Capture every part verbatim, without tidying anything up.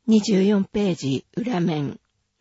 にじゅうよんページ裏面。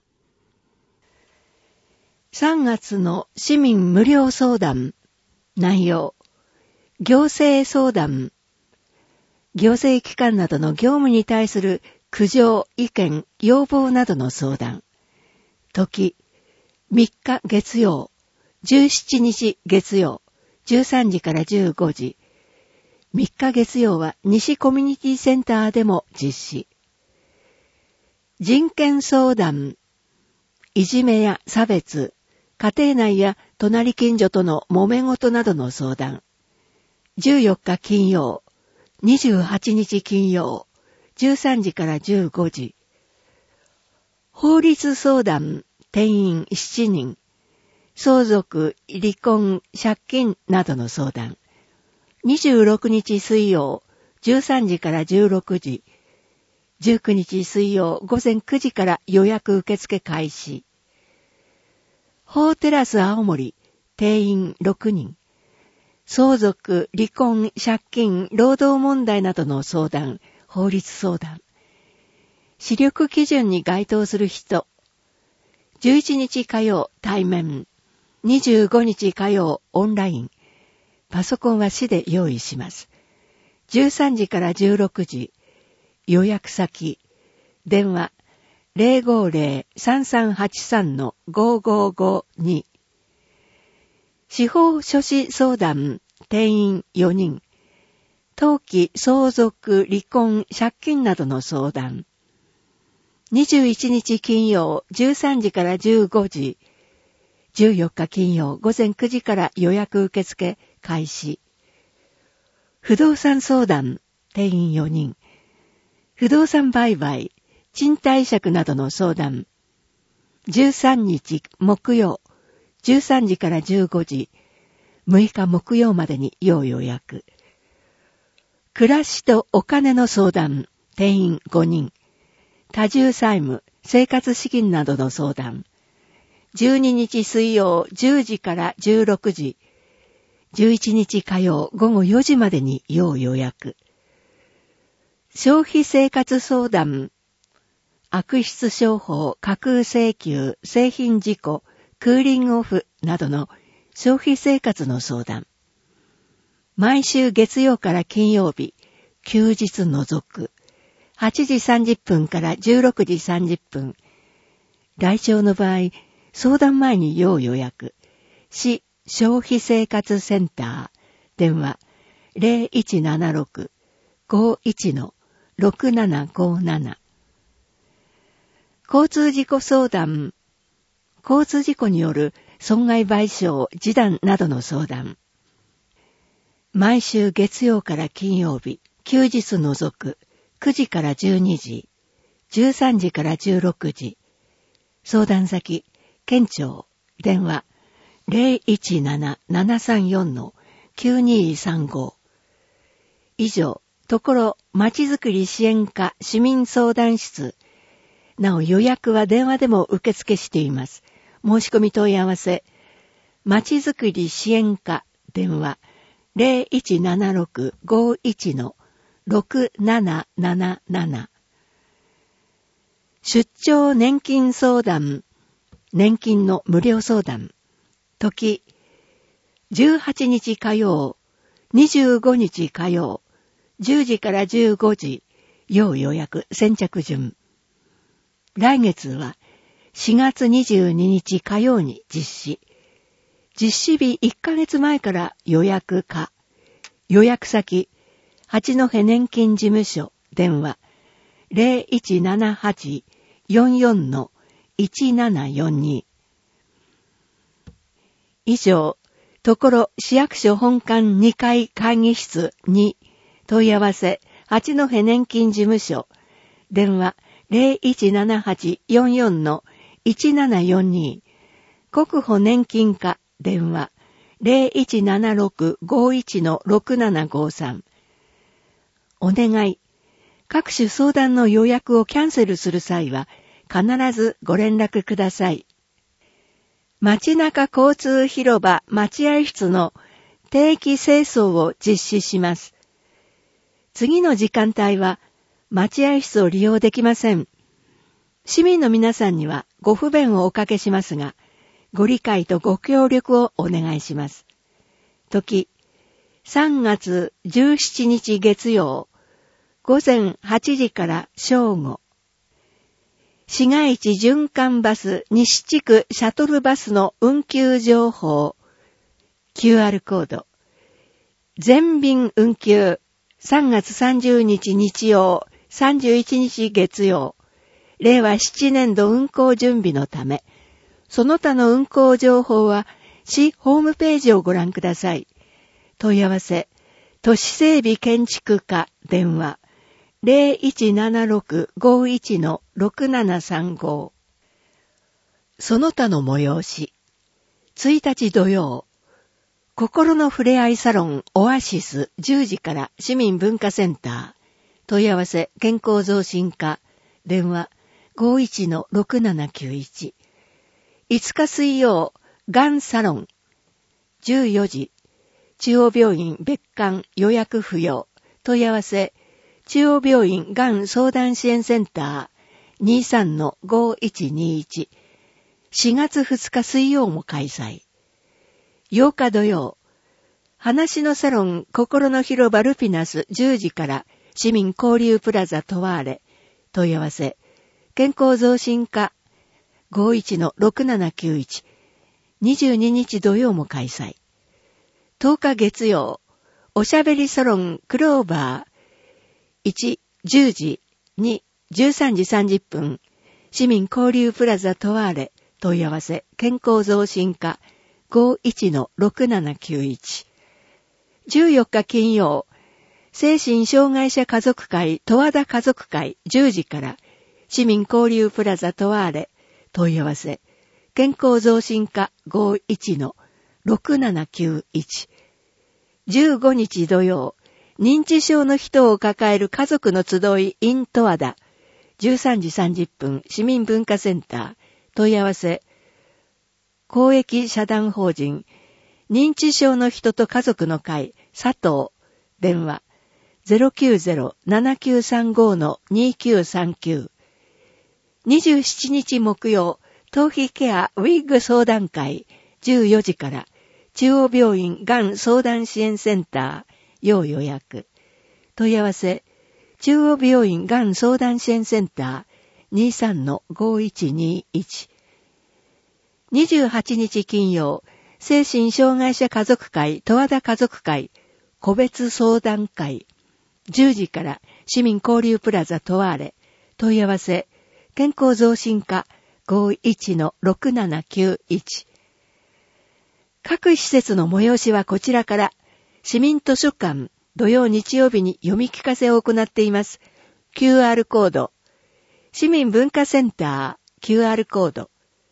さんがつの市民無料相談。内容。行政相談。行政機関などの業務に対する苦情、意見、要望などの相談。時。みっか月曜。じゅうしちにち月曜。じゅうさんじからじゅうごじ。みっか月曜は西コミュニティセンターでも実施。人権相談。いじめや差別、家庭内や隣近所との揉め事などの相談。じゅうよっか金曜、にじゅうはちにち金曜、じゅうさんじからじゅうごじ。法律相談、定員しちにん。相続、離婚、借金などの相談。にじゅうろくにち水曜、じゅうさんじからじゅうろくじ。じゅうくにち水曜午前くじから予約受付開始。法テラス青森、定員ろくにん。相続、離婚、借金、労働問題などの相談、法律相談。視力基準に該当する人。じゅういちにち火曜、対面。にじゅうごにち火曜、オンライン。パソコンは市で用意します。じゅうさんじからじゅうろくじ。予約先。電話。ゼロごゼロ さんさんはちさん ごごごに。司法書士相談。定員よにん。登記、相続、離婚、借金などの相談。にじゅういちにち金曜、じゅうさんじからじゅうごじ。じゅうよっか金曜、午前くじから予約受付開始。不動産相談。定員よにん。不動産売買、賃貸借などの相談。じゅうさんにち木曜、じゅうさんじからじゅうごじ。むいか木曜までに要予約。暮らしとお金の相談。定員ごにん。多重債務、生活資金などの相談。じゅうににち水曜じゅうじからじゅうろくじ。じゅういちにち火曜午後よじまでに要予約。消費生活相談。悪質商法、架空請求、製品事故、クーリングオフなどの消費生活の相談。毎週月曜から金曜日、休日除く。はちじさんじゅっぷんからじゅうろくじさんじゅっぷん。来庁の場合、相談前に要予約。市消費生活センター。電話。ゼロいちななろく ごいち ろくななごなな。交通事故相談。交通事故による損害賠償、示談などの相談。毎週月曜から金曜日、休日除く、くじからじゅうにじ、じゅうさんじからじゅうろくじ。相談先、県庁、電話、ゼロいちなな ななさんよん きゅうにさんご。以上、ところ、まちづくり支援課市民相談室。なお予約は電話でも受付しています。申し込み問い合わせ。まちづくり支援課電話 ゼロいちななろく ごいち ろくなななななな。出張年金相談。年金の無料相談。時。じゅうはちにち火曜。にじゅうごにち火曜。じゅうじからじゅうごじ。要予約先着順。来月はしがつにじゅうににち火曜に実施。実施日いっかげつまえから予約可。予約先、八戸年金事務所、電話、ゼロいちななはち よんよん いちななよに。以上、ところ市役所本館にかい会議室に問い合わせ、八戸年金事務所、電話、ゼロいちななはち よんよん いちななよに。国保年金課、電話、ゼロいちななろく ごいち ろくななごさん。お願い。各種相談の予約をキャンセルする際は、必ずご連絡ください。街中交通広場待合室の定期清掃を実施します。次の時間帯は、待合室を利用できません。 市民の皆さんにはご不便をおかけしますが、ご理解とご協力をお願いします。時、さんがつじゅうしちにち月曜、ごぜんはちじから正午。市街地循環バス西地区シャトルバスの運休情報。キューアール コード。全便運休。さんがつさんじゅうにち日曜、さんじゅういちにち月曜。れいわななねんど運行準備のため、その他の運行情報は市ホームページをご覧ください。問い合わせ、都市整備建築課電話。ゼロいちななろく ごいち ろくななさんご。その他の催し。ついたち土曜。心のふれあいサロンオアシスじゅうじから市民文化センター。問い合わせ健康増進課。電話 ごいち ろくななきゅういち。いつか水曜。がんサロン。じゅうよじ。中央病院別館予約不要。問い合わせ中央病院がん相談支援センター にさんのごいちにいち。しがつふつか水曜も開催。ようか土曜。話のサロン心の広場ルピナスじゅうじから市民交流プラザトワーレ。問い合わせ。健康増進課 ごいち ろくななきゅういち。にじゅうににち土曜も開催。とおか月曜。おしゃべりサロンクローバー。いち、じゅうじ、に、じゅうさんじさんじゅっぷん、市民交流プラザトワーレ、問い合わせ、健康増進課、ごいち ろくななきゅういち。じゅうよっか金曜、精神障害者家族会、十和田家族会、じゅうじから、市民交流プラザトワーレ、問い合わせ、健康増進課、ごいち ろくななきゅういち。じゅうごにち土曜、認知症の人を抱える家族の集い in 十和田。じゅうさんじさんじゅっぷん市民文化センター。問い合わせ。公益社団法人。認知症の人と家族の会。佐藤。電話。ゼロきゅうゼロ ななきゅうさんご にきゅうさんきゅう。にじゅうしちにち木曜。頭皮ケアウィッグ相談会。じゅうよじから。中央病院がん相談支援センター。要予約。問い合わせ。中央病院がん相談支援センター にさんのごいちにいち。にじゅうはちにち金曜、精神障害者家族会十和田家族会個別相談会。じゅうじから市民交流プラザトワーレ。問い合わせ。健康増進課 ごいち ろくななきゅういち。各施設の催しはこちらから。市民図書館、土曜日曜日に読み聞かせを行っています。キューアール コード。市民文化センター、キューアール コード。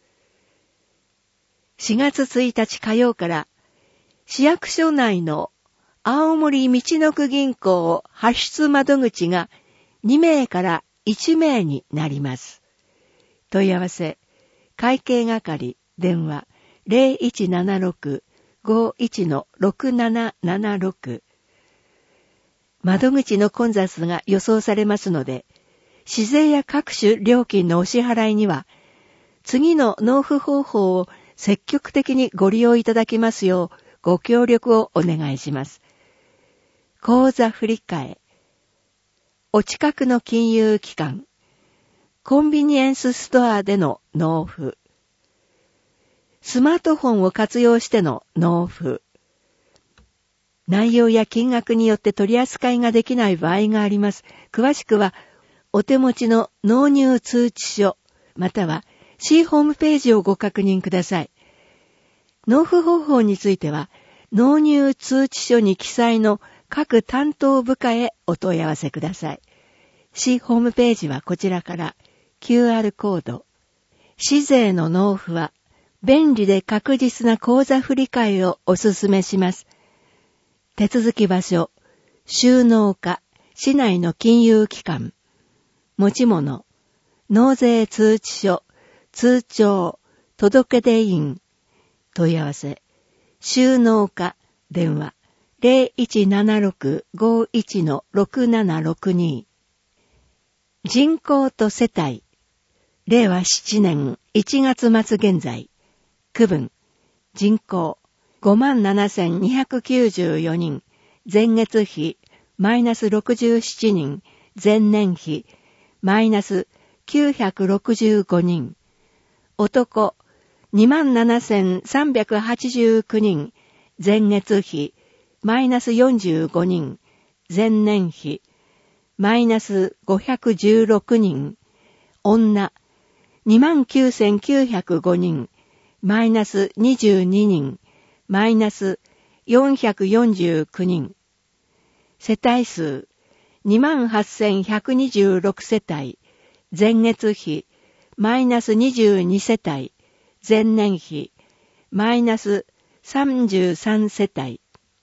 しがつついたち火曜から、市役所内の青森みちのく銀行発出窓口がにめいからいちめいになります。問い合わせ、会計係、電話、ゼロいちななろく ごいち ろくななななろく。窓口の混雑が予想されますので、市税や各種料金のお支払いには、次の納付方法を積極的にご利用いただきますようご協力をお願いします。口座振替、お近くの金融機関、コンビニエンスストアでの納付、スマートフォンを活用しての納付、内容や金額によって取り扱いができない場合があります。詳しくは、お手持ちの納入通知書、または C ホームページをご確認ください。納付方法については、納入通知書に記載の各担当部課へお問い合わせください。市ホームページはこちらから キューアール コード。市税の納付は便利で確実な口座振替をお勧めします。手続き場所、収納課、市内の金融機関、持ち物、納税通知書、通帳、届出印、問い合わせ、収納課、電話、ゼロいちななろく ごいち ろくななろくに。人口と世帯、 れいわななねんいちがつ末現在、区分、人口 ごまんななせんにひゃくきゅうじゅうよにん、前月比、マイナスろくじゅうななにん、前年比、マイナスきゅうひゃくろくじゅうごにん。男、にまんななせんさんびゃくはちじゅうきゅうにん、前月比、マイナスよんじゅうごにん、前年比、マイナスごひゃくじゅうろくにん。女、にまんきゅうせんきゅうひゃくごにん、マイナスにじゅうににん、マイナスよんひゃくよんじゅうきゅうにん。世帯数、にまんはっせんひゃくにじゅうろく世帯、前月比、マイナスにじゅうに世帯、前年比、マイナスさんじゅうさん世帯。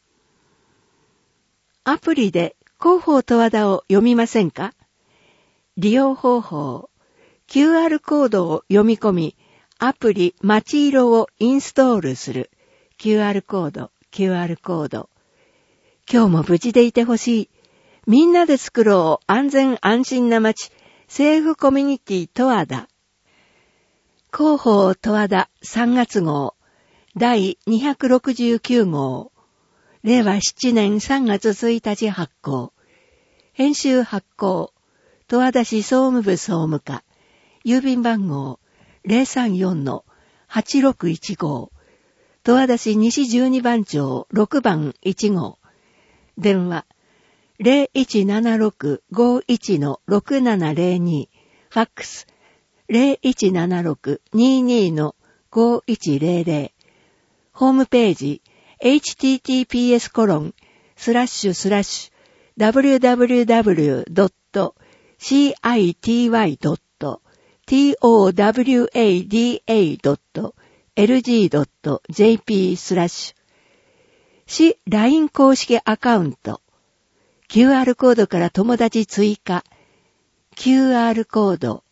アプリで広報十和田を読みませんか？利用方法、キューアール コードを読み込み、アプリまちいろをインストールする。キューアール コード、キューアール コード。今日も無事でいてほしい。みんなで作ろう安全安心な街、セーフコミュニティ十和田。広報十和田さんがつ号、だいにひゃくろくじゅうきゅう号、れいわななねんさんがつついたち発行。編集発行、十和田市総務部総務課、郵便番号 ゼロさんよんのはちろくいちご、十和田市西じゅうにばん町ろくばんいち号、電話 ゼロいちななろく ごいちのろくななゼロに、ファックス ゼロいちななろく ににのごいちゼロゼロ、ホームページ エイチティーティーピーエス コロンスラッシュスラッシュ ダブリューダブリューダブリュー ドット シーアイティーワイ ドット トワダドット エルジー ドット ジェーピー スラッシュ市 ライン 公式アカウント キューアール コードから友達追加 キューアール コード